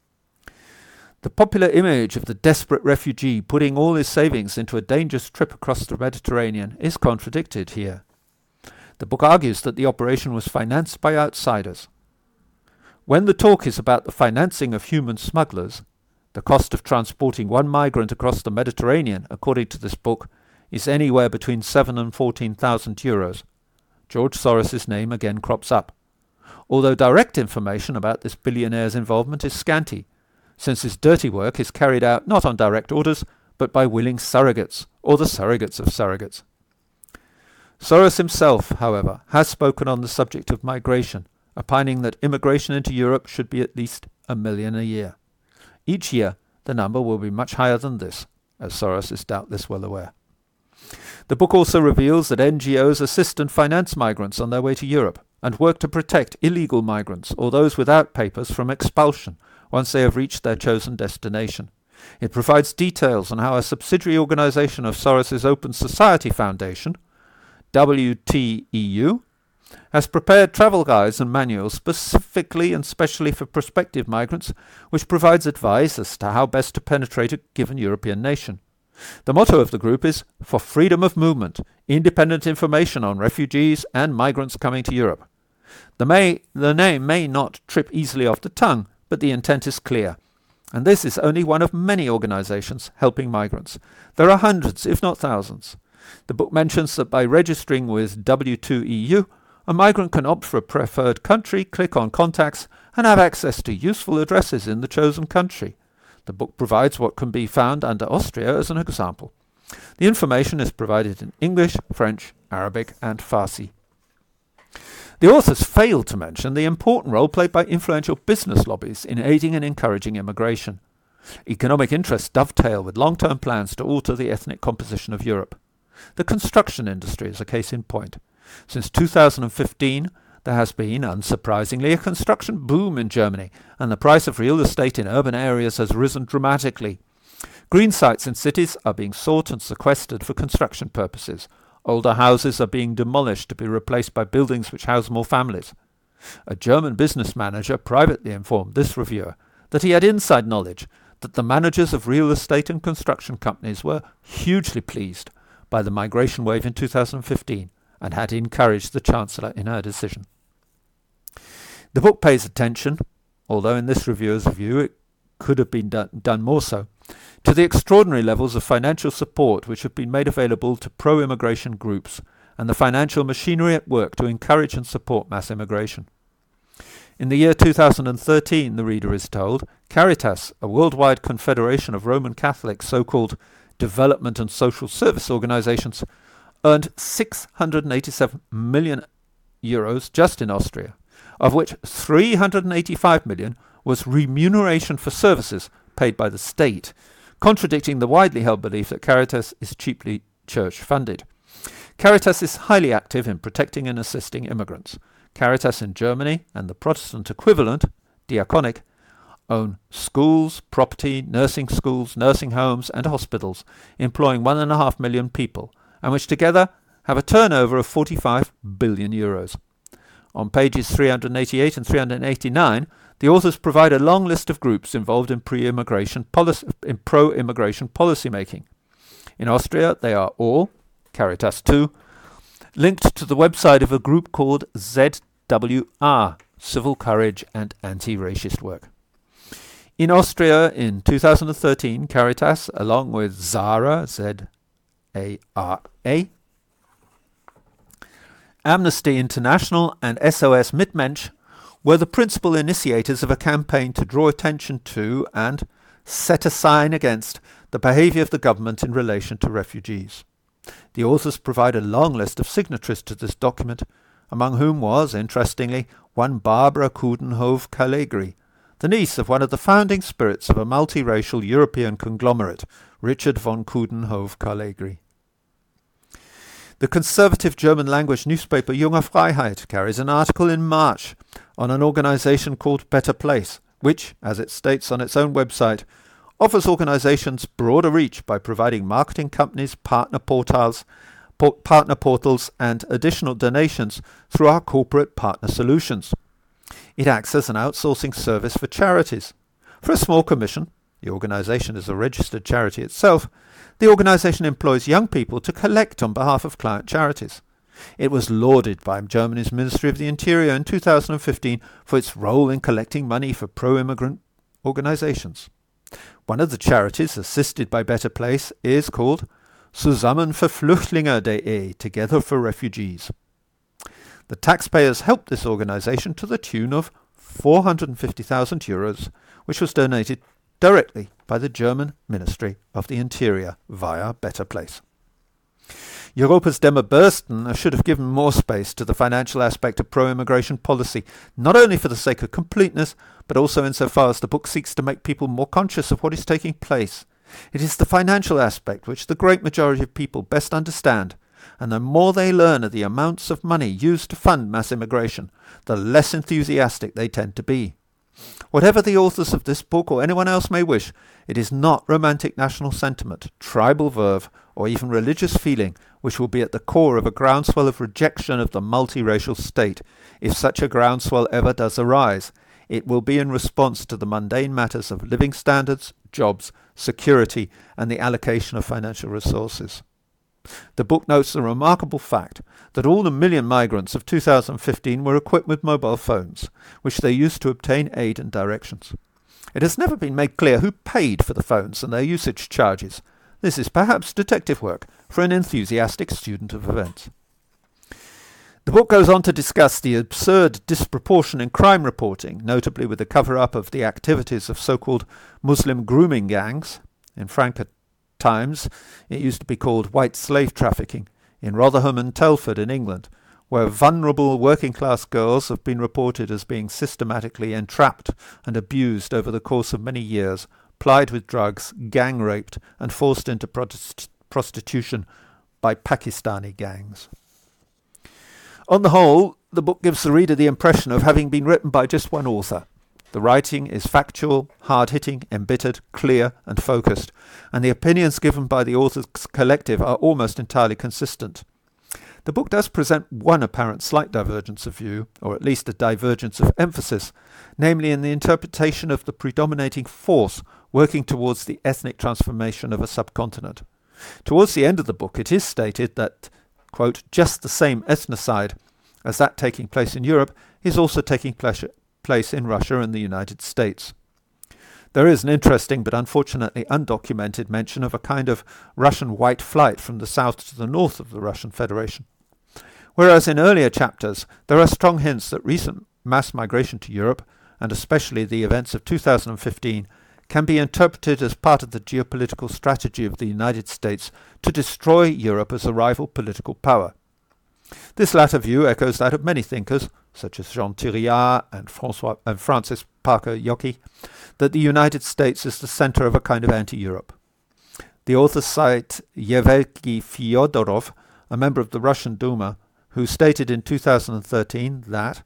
The popular image of the desperate refugee putting all his savings into a dangerous trip across the Mediterranean is contradicted here. The book argues that the operation was financed by outsiders. When the talk is about the financing of human smugglers, The cost of transporting one migrant across the Mediterranean, according to this book, is anywhere between 7,000 and 14,000 euros. George Soros's name again crops up, although direct information about this billionaire's involvement is scanty, since his dirty work is carried out not on direct orders, but by willing surrogates, or the surrogates of surrogates. Soros himself, however, has spoken on the subject of migration, opining that immigration into Europe should be at least 1 million a year. Each year, the number will be much higher than this, as Soros is doubtless well aware. The book also reveals that NGOs assist and finance migrants on their way to Europe, and work to protect illegal migrants or those without papers from expulsion once they have reached their chosen destination. It provides details on how a subsidiary organisation of Soros's Open Society Foundation, WTEU, has prepared travel guides and manuals specifically and specially for prospective migrants, which provides advice as to how best to penetrate a given European nation. The motto of the group is "For freedom of movement, independent information on refugees and migrants coming to Europe." The name may not trip easily off the tongue, but the intent is clear. And this is only one of many organisations helping migrants. There are hundreds, if not thousands. The book mentions that by registering with W2EU, a migrant can opt for a preferred country, click on contacts, and have access to useful addresses in the chosen country. The book provides what can be found under Austria as an example. The information is provided in English, French, Arabic, and Farsi. The authors failed to mention the important role played by influential business lobbies in aiding and encouraging immigration. Economic interests dovetail with long-term plans to alter the ethnic composition of Europe. The construction industry is a case in point. Since 2015, there has been, unsurprisingly, a construction boom in Germany, and the price of real estate in urban areas has risen dramatically. Green sites in cities are being sought and sequestered for construction purposes. Older houses are being demolished to be replaced by buildings which house more families. A German business manager privately informed this reviewer that he had inside knowledge that the managers of real estate and construction companies were hugely pleased by the migration wave in 2015 and had encouraged the Chancellor in her decision. The book pays attention, although in this reviewer's view it could have been done more so, to the extraordinary levels of financial support which have been made available to pro-immigration groups and the financial machinery at work to encourage and support mass immigration. In the year 2013, the reader is told, Caritas, a worldwide confederation of Roman Catholic so-called development and social service organizations, earned 687 million euros just in Austria, of which 385 million was remuneration for services paid by the state, contradicting the widely held belief that Caritas is cheaply church-funded. Caritas is highly active in protecting and assisting immigrants. Caritas in Germany and the Protestant equivalent, Diakonic, own schools, property, nursing schools, nursing homes and hospitals, employing 1.5 million people, and which together have a turnover of 45 billion euros. On pages 388 and 389, the authors provide a long list of groups involved in pro-immigration policy making. In Austria, they are all, Caritas too, linked to the website of a group called ZWR, Civil Courage and Anti-Racist Work. In Austria, in 2013, Caritas, along with ZARA, Z-A-R-A, Amnesty International and SOS Mitmensch were the principal initiators of a campaign to draw attention to and set a sign against the behaviour of the government in relation to refugees. The authors provide a long list of signatories to this document, among whom was, interestingly, one Barbara Coudenhove-Callegri, the niece of one of the founding spirits of a multiracial European conglomerate, Richard von Coudenhove-Callegri. The conservative German-language newspaper Junge Freiheit carries an article in March on an organisation called Better Place, which, as it states on its own website, offers organisations broader reach by providing marketing companies, partner portals and additional donations through our corporate partner solutions. It acts as an outsourcing service for charities. For a small commission, the organisation is a registered charity itself, the organisation employs young people to collect on behalf of client charities. It was lauded by Germany's Ministry of the Interior in 2015 for its role in collecting money for pro-immigrant organisations. One of the charities assisted by Better Place is called Zusammen für Flüchtlinge.de, Together for Refugees. The taxpayers helped this organisation to the tune of €450,000, which was donated directly by the German Ministry of the Interior via Better Place. Europa's Dema Bursten should have given more space to the financial aspect of pro-immigration policy, not only for the sake of completeness, but also insofar as the book seeks to make people more conscious of what is taking place. It is the financial aspect which the great majority of people best understand, and the more they learn of the amounts of money used to fund mass immigration, the less enthusiastic they tend to be. Whatever the authors of this book or anyone else may wish, it is not romantic national sentiment, tribal verve, or even religious feeling which will be at the core of a groundswell of rejection of the multiracial state, if such a groundswell ever does arise. It will be in response to the mundane matters of living standards, jobs, security, and the allocation of financial resources. The book notes the remarkable fact that all the million migrants of 2015 were equipped with mobile phones, which they used to obtain aid and directions. It has never been made clear who paid for the phones and their usage charges. This is perhaps detective work for an enthusiastic student of events. The book goes on to discuss the absurd disproportion in crime reporting, notably with the cover-up of the activities of so-called Muslim grooming gangs. In Franca times, it used to be called white slave trafficking, in Rotherham and Telford in England, where vulnerable working-class girls have been reported as being systematically entrapped and abused over the course of many years, plied with drugs, gang-raped, and forced into prostitution by Pakistani gangs. On the whole, the book gives the reader the impression of having been written by just one author. The writing is factual, hard-hitting, embittered, clear, and focused, and the opinions given by the author's collective are almost entirely consistent. The book does present one apparent slight divergence of view, or at least a divergence of emphasis, namely in the interpretation of the predominating force working towards the ethnic transformation of a subcontinent. Towards the end of the book, it is stated that, quote, just the same ethnocide as that taking place in Europe is also taking place in Russia and the United States. There is an interesting but unfortunately undocumented mention of a kind of Russian white flight from the south to the north of the Russian Federation. Whereas in earlier chapters there are strong hints that recent mass migration to Europe, and especially the events of 2015, can be interpreted as part of the geopolitical strategy of the United States to destroy Europe as a rival political power. This latter view echoes that of many thinkers, such as Jean Thiriart and Francis Parker Yockey, that the United States is the center of a kind of anti-Europe. The authors cite Yevgeny Fyodorov, a member of the Russian Duma, who stated in 2013 that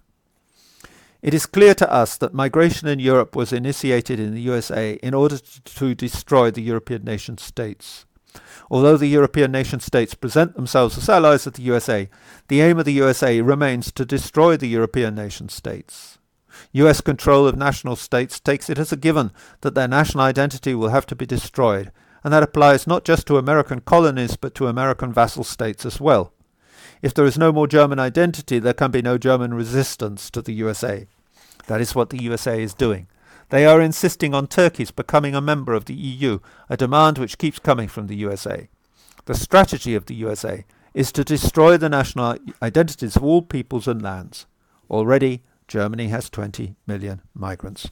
it is clear to us that migration in Europe was initiated in the USA in order to destroy the European nation-states. Although the European nation-states present themselves as allies of the USA, the aim of the USA remains to destroy the European nation-states. US control of national states takes it as a given that their national identity will have to be destroyed, and that applies not just to American colonies but to American vassal states as well. If there is no more German identity, there can be no German resistance to the USA. That is what the USA is doing. They are insisting on Turkey's becoming a member of the EU, a demand which keeps coming from the USA. The strategy of the USA is to destroy the national identities of all peoples and lands. Already, Germany has 20 million migrants.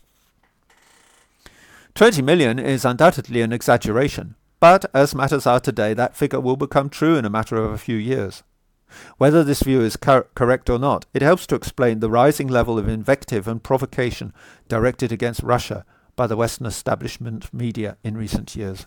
20 million is undoubtedly an exaggeration, but as matters are today, that figure will become true in a matter of a few years. Whether this view is correct or not, it helps to explain the rising level of invective and provocation directed against Russia by the Western establishment media in recent years.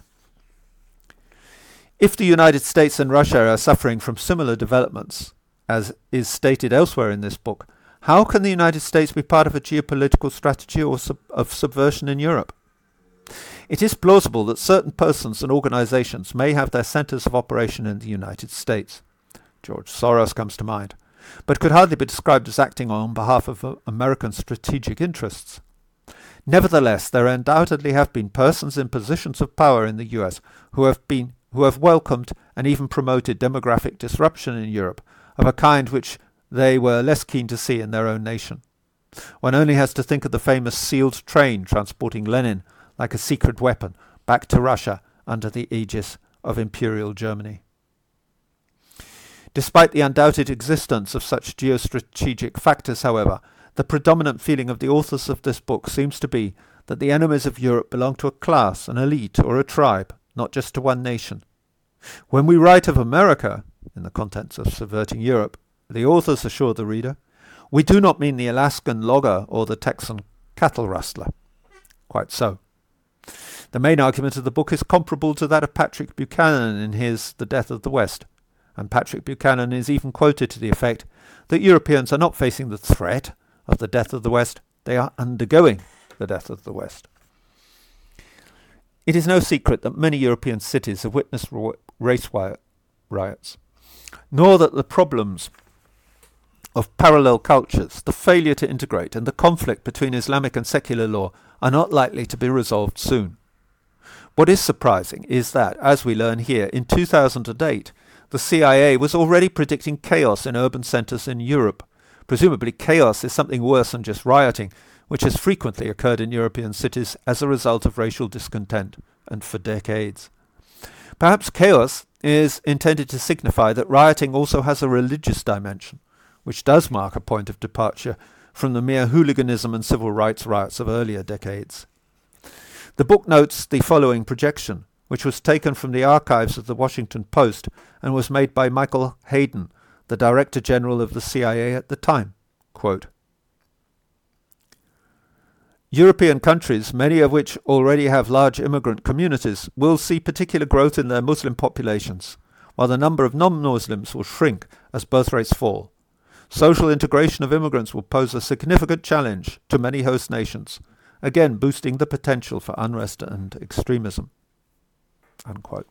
If the United States and Russia are suffering from similar developments, as is stated elsewhere in this book, how can the United States be part of a geopolitical strategy of subversion in Europe? It is plausible that certain persons and organizations may have their centers of operation in the United States. George Soros comes to mind, but could hardly be described as acting on behalf of American strategic interests. Nevertheless, there undoubtedly have been persons in positions of power in the US who have welcomed and even promoted demographic disruption in Europe of a kind which they were less keen to see in their own nation. One only has to think of the famous sealed train transporting Lenin like a secret weapon, back to Russia under the aegis of Imperial Germany. Despite the undoubted existence of such geostrategic factors, however, the predominant feeling of the authors of this book seems to be that the enemies of Europe belong to a class, an elite, or a tribe, not just to one nation. When we write of America, in the contents of Subverting Europe, the authors assure the reader, we do not mean the Alaskan logger or the Texan cattle rustler. Quite so. The main argument of the book is comparable to that of Patrick Buchanan in his The Death of the West, and Patrick Buchanan is even quoted to the effect that Europeans are not facing the threat of the death of the West, they are undergoing the death of the West. It is no secret that many European cities have witnessed race riots, nor that the problems of parallel cultures, the failure to integrate, and the conflict between Islamic and secular law are not likely to be resolved soon. What is surprising is that, as we learn here, in 2008, the CIA was already predicting chaos in urban centres in Europe. Presumably chaos is something worse than just rioting, which has frequently occurred in European cities as a result of racial discontent, and for decades. Perhaps chaos is intended to signify that rioting also has a religious dimension, which does mark a point of departure from the mere hooliganism and civil rights riots of earlier decades. The book notes the following projection, which was taken from the archives of the Washington Post and was made by Michael Hayden, the Director General of the CIA at the time. Quote, European countries, many of which already have large immigrant communities, will see particular growth in their Muslim populations, while the number of non-Muslims will shrink as birth rates fall. Social integration of immigrants will pose a significant challenge to many host nations, again boosting the potential for unrest and extremism. Unquote.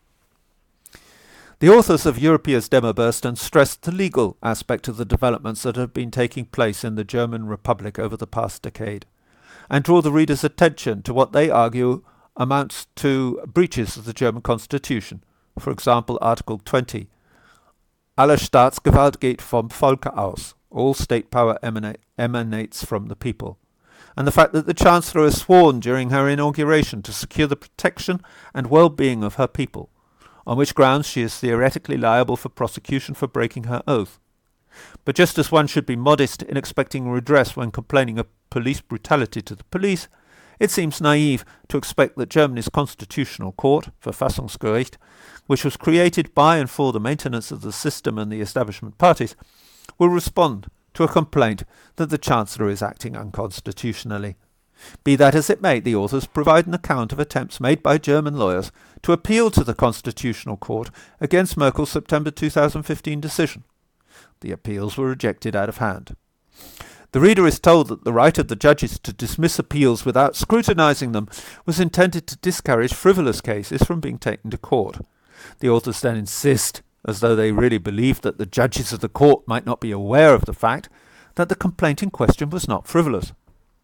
The authors of Europea's Demobursten stressed the legal aspect of the developments that have been taking place in the German Republic over the past decade, and draw the reader's attention to what they argue amounts to breaches of the German constitution. For example, Article 20. Alle Staatsgewalt geht vom Volke aus. All state power emanates from the people. And the fact that the Chancellor has sworn during her inauguration to secure the protection and well-being of her people, on which grounds she is theoretically liable for prosecution for breaking her oath. But just as one should be modest in expecting redress when complaining of police brutality to the police, it seems naive to expect that Germany's constitutional court, Verfassungsgericht, which was created by and for the maintenance of the system and the establishment parties, will respond to a complaint that the Chancellor is acting unconstitutionally. Be that as it may, the authors provide an account of attempts made by German lawyers to appeal to the Constitutional Court against Merkel's September 2015 decision. The appeals were rejected out of hand. The reader is told that the right of the judges to dismiss appeals without scrutinizing them was intended to discourage frivolous cases from being taken to court. The authors then insist, as though they really believed that the judges of the court might not be aware of the fact, that the complaint in question was not frivolous.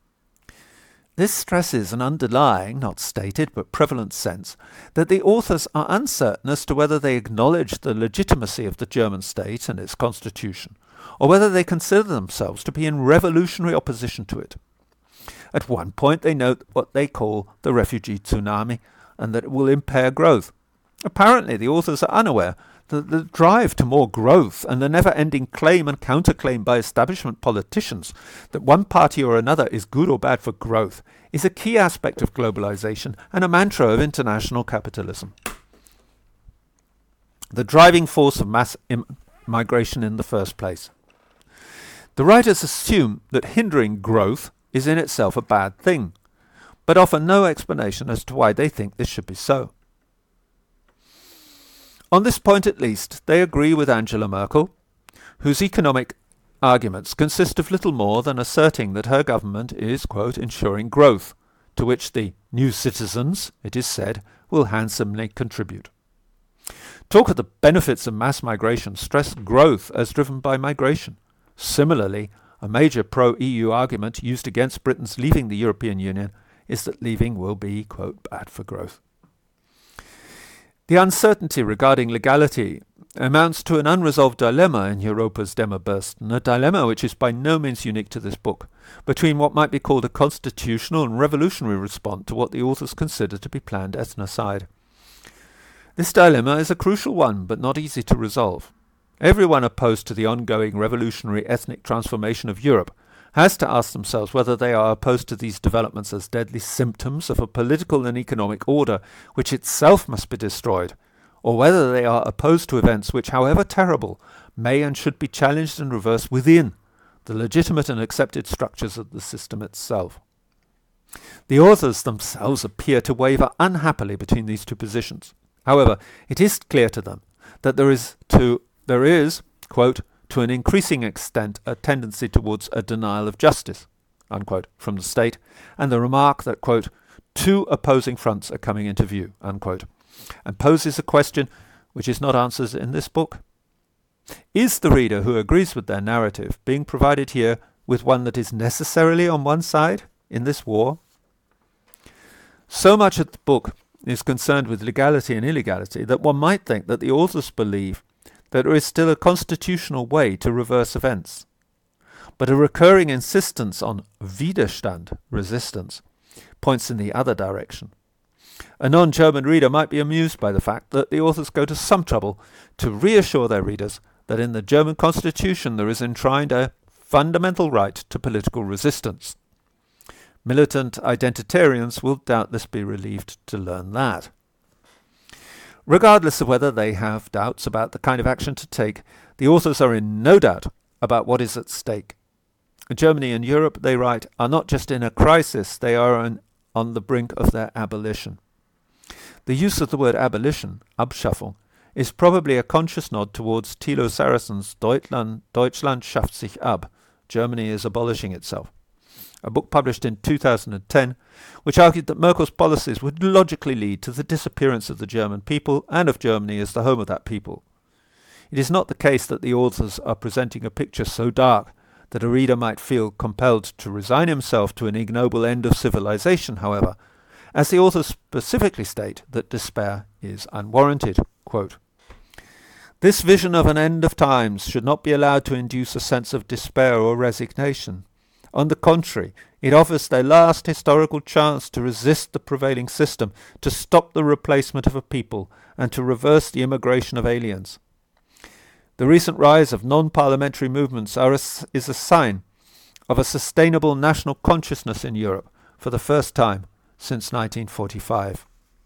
This stresses an underlying, not stated but prevalent sense that the authors are uncertain as to whether they acknowledge the legitimacy of the German state and its constitution, or whether they consider themselves to be in revolutionary opposition to it. At one point they note what they call the refugee tsunami, and that it will impair growth. Apparently the authors are unaware that the drive to more growth and the never-ending claim and counterclaim by establishment politicians that one party or another is good or bad for growth is a key aspect of globalization and a mantra of international capitalism. The driving force of mass migration in the first place. The writers assume that hindering growth is in itself a bad thing, but offer no explanation as to why they think this should be so. On this point at least, they agree with Angela Merkel, whose economic arguments consist of little more than asserting that her government is, quote, ensuring growth, to which the new citizens, it is said, will handsomely contribute. Talk of the benefits of mass migration stress growth as driven by migration. Similarly, a major pro-EU argument used against Britain's leaving the European Union is that leaving will be, quote, bad for growth. The uncertainty regarding legality amounts to an unresolved dilemma in Europa's Dämmerbursten, a dilemma which is by no means unique to this book, between what might be called a constitutional and revolutionary response to what the authors consider to be planned ethnocide. This dilemma is a crucial one, but not easy to resolve. Everyone opposed to the ongoing revolutionary ethnic transformation of Europe has to ask themselves whether they are opposed to these developments as deadly symptoms of a political and economic order which itself must be destroyed, or whether they are opposed to events which, however terrible, may and should be challenged and reversed within the legitimate and accepted structures of the system itself. The authors themselves appear to waver unhappily between these two positions. However, it is clear to them that there is, quote, to an increasing extent a tendency towards a denial of justice, unquote, from the state, and the remark that, quote, two opposing fronts are coming into view, unquote, and poses a question which is not answered in this book. Is the reader who agrees with their narrative being provided here with one that is necessarily on one side in this war? So much of the book is concerned with legality and illegality that one might think that the authors believe that there is still a constitutional way to reverse events. But a recurring insistence on Widerstand, resistance, points in the other direction. A non-German reader might be amused by the fact that the authors go to some trouble to reassure their readers that in the German constitution there is enshrined a fundamental right to political resistance. Militant identitarians will doubtless be relieved to learn that. Regardless of whether they have doubts about the kind of action to take, the authors are in no doubt about what is at stake. Germany and Europe, they write, are not just in a crisis, they are on the brink of their abolition. The use of the word abolition, Abschaffung, is probably a conscious nod towards Thilo Sarasen's Deutschland schafft sich ab, Germany is abolishing itself, a book published in 2010, which argued that Merkel's policies would logically lead to the disappearance of the German people and of Germany as the home of that people. It is not the case that the authors are presenting a picture so dark that a reader might feel compelled to resign himself to an ignoble end of civilization, however, as the authors specifically state that despair is unwarranted. Quote, "This vision of an end of times should not be allowed to induce a sense of despair or resignation. On the contrary, it offers their last historical chance to resist the prevailing system, to stop the replacement of a people, and to reverse the immigration of aliens. The recent rise of non-parliamentary movements is a sign of a sustainable national consciousness in Europe for the first time since 1945.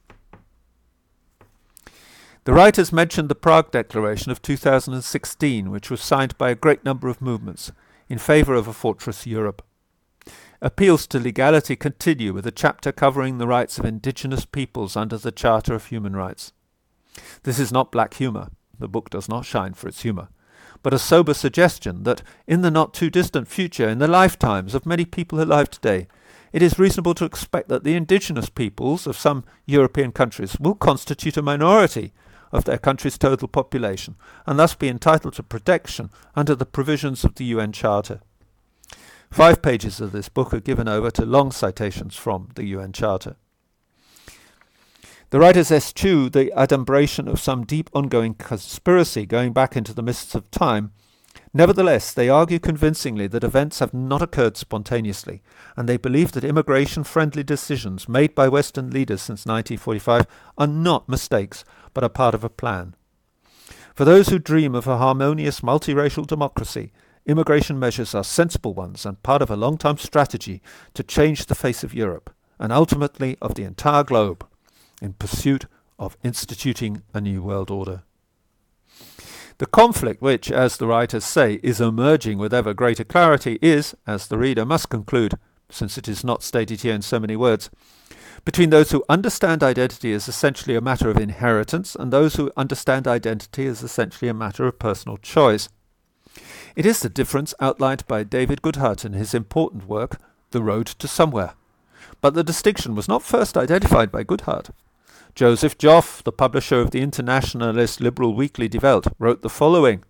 The writers mentioned the Prague Declaration of 2016, which was signed by a great number of movements in favour of a fortress Europe. Appeals to legality continue with a chapter covering the rights of indigenous peoples under the Charter of Human Rights. This is not black humour, the book does not shine for its humour, but a sober suggestion that in the not-too-distant future, in the lifetimes of many people alive today, it is reasonable to expect that the indigenous peoples of some European countries will constitute a minority of their country's total population, and thus be entitled to protection under the provisions of the UN Charter. 5 pages of this book are given over to long citations from the UN Charter. The writers eschew the adumbration of some deep ongoing conspiracy going back into the mists of time. Nevertheless, they argue convincingly that events have not occurred spontaneously, and they believe that immigration-friendly decisions made by Western leaders since 1945 are not mistakes, but are part of a plan. For those who dream of a harmonious multiracial democracy, immigration measures are sensible ones and part of a long-term strategy to change the face of Europe, and ultimately of the entire globe, in pursuit of instituting a new world order. The conflict which, as the writers say, is emerging with ever greater clarity is, as the reader must conclude, since it is not stated here in so many words, between those who understand identity as essentially a matter of inheritance and those who understand identity as essentially a matter of personal choice. It is the difference outlined by David Goodhart in his important work, The Road to Somewhere. But the distinction was not first identified by Goodhart. Joseph Joff, the publisher of the internationalist liberal weekly Die Welt, wrote the following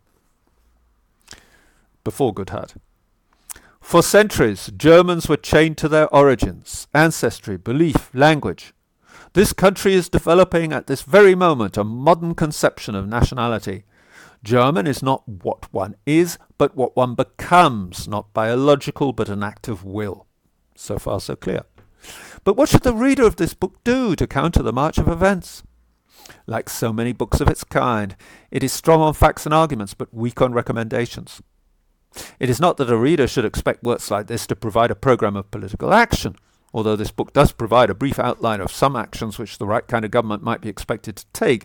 before Goodhart. For centuries, Germans were chained to their origins, ancestry, belief, language. This country is developing at this very moment a modern conception of nationality, German is not what one is, but what one becomes, not biological, but an act of will. So far, so clear. But what should the reader of this book do to counter the march of events? Like so many books of its kind, it is strong on facts and arguments, but weak on recommendations. It is not that a reader should expect works like this to provide a programme of political action, although this book does provide a brief outline of some actions which the right kind of government might be expected to take.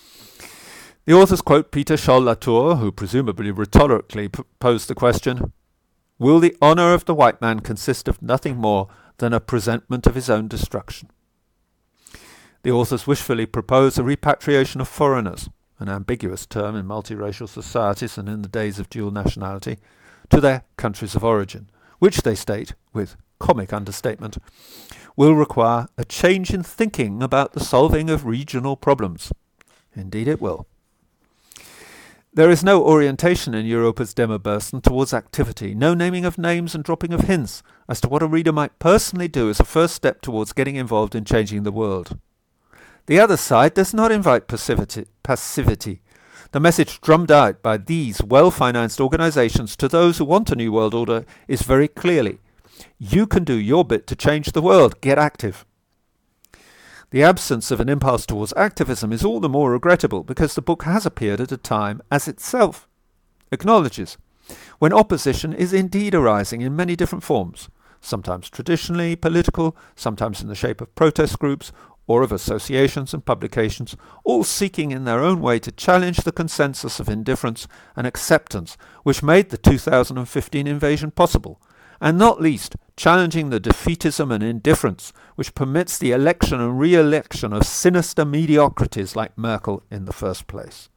The authors quote Peter Scholl-Latour, who presumably rhetorically posed the question, "Will the honour of the white man consist of nothing more than a presentment of his own destruction?" The authors wishfully propose a repatriation of foreigners, an ambiguous term in multiracial societies and in the days of dual nationality, to their countries of origin, which they state, with comic understatement, will require a change in thinking about the solving of regional problems. Indeed it will. There is no orientation in Europa's Demo-Bürsten towards activity, no naming of names and dropping of hints as to what a reader might personally do as a first step towards getting involved in changing the world. The other side does not invite passivity. The message drummed out by these well-financed organizations to those who want a new world order is very clearly, you can do your bit to change the world, get active. The absence of an impulse towards activism is all the more regrettable because the book has appeared at a time, as itself acknowledges, when opposition is indeed arising in many different forms, sometimes traditionally political, sometimes in the shape of protest groups, or of associations and publications, all seeking in their own way to challenge the consensus of indifference and acceptance which made the 2015 invasion possible, and not least challenging the defeatism and indifference which permits the election and re-election of sinister mediocrities like Merkel in the first place.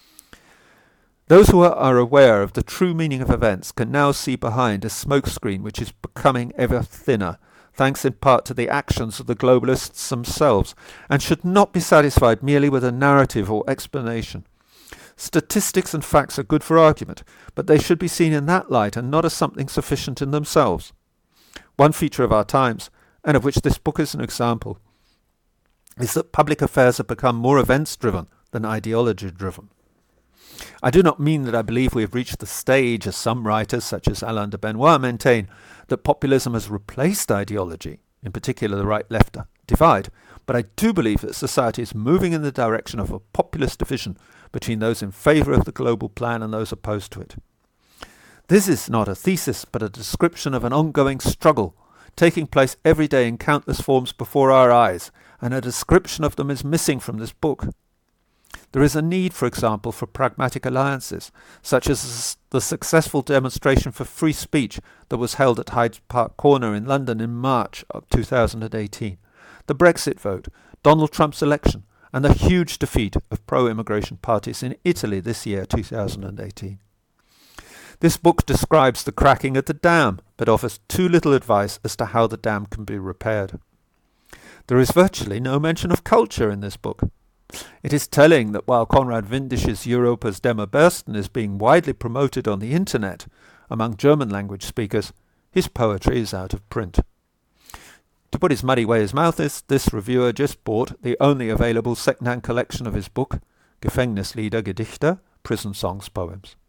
Those who are aware of the true meaning of events can now see behind a smokescreen which is becoming ever thinner, thanks in part to the actions of the globalists themselves, and should not be satisfied merely with a narrative or explanation. Statistics and facts are good for argument, but they should be seen in that light and not as something sufficient in themselves. One feature of our times, and of which this book is an example, is that public affairs have become more events-driven than ideology-driven. I do not mean that I believe we have reached the stage, as some writers, such as Alain de Benoit, maintain, that populism has replaced ideology, in particular the right-left divide, but I do believe that society is moving in the direction of a populist division between those in favour of the global plan and those opposed to it. This is not a thesis, but a description of an ongoing struggle, taking place every day in countless forms before our eyes, and a description of them is missing from this book. There is a need, for example, for pragmatic alliances, such as the successful demonstration for free speech that was held at Hyde Park Corner in London in March of 2018, the Brexit vote, Donald Trump's election, and the huge defeat of pro-immigration parties in Italy this year, 2018. This book describes the cracking at the dam, but offers too little advice as to how the dam can be repaired. There is virtually no mention of culture in this book. It is telling that while Konrad Windish's Europa's Demo-Bürsten is being widely promoted on the internet among German-language speakers, his poetry is out of print. To put his money where his mouth is, this reviewer just bought the only available second-hand collection of his book, Gefängnislieder, Gedichte, Prison Songs, Poems.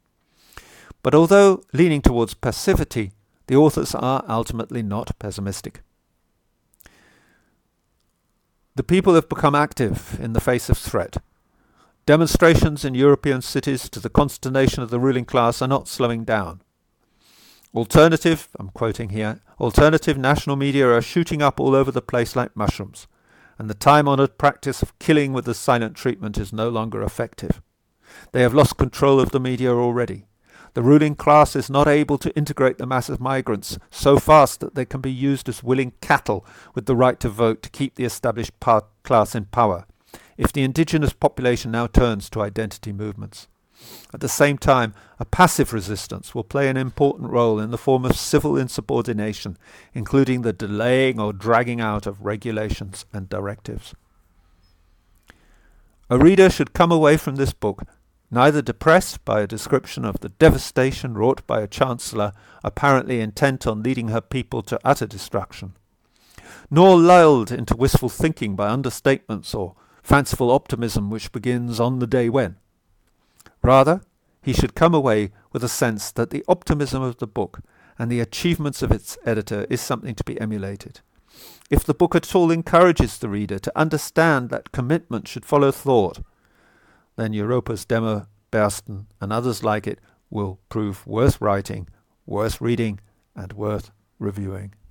But although leaning towards passivity, the authors are ultimately not pessimistic. The people have become active in the face of threat. Demonstrations in European cities to the consternation of the ruling class are not slowing down. Alternative national media are shooting up all over the place like mushrooms, and the time-honoured practice of killing with the silent treatment is no longer effective. They have lost control of the media already. The ruling class is not able to integrate the mass of migrants so fast that they can be used as willing cattle with the right to vote to keep the established class in power, if the indigenous population now turns to identity movements. At the same time, a passive resistance will play an important role in the form of civil insubordination, including the delaying or dragging out of regulations and directives. A reader should come away from this book neither depressed by a description of the devastation wrought by a chancellor apparently intent on leading her people to utter destruction, nor lulled into wistful thinking by understatements or fanciful optimism which begins on the day when. Rather, he should come away with a sense that the optimism of the book and the achievements of its editor is something to be emulated. If the book at all encourages the reader to understand that commitment should follow thought, then Europa's Demo Bersten and others like it will prove worth writing, worth reading, and worth reviewing.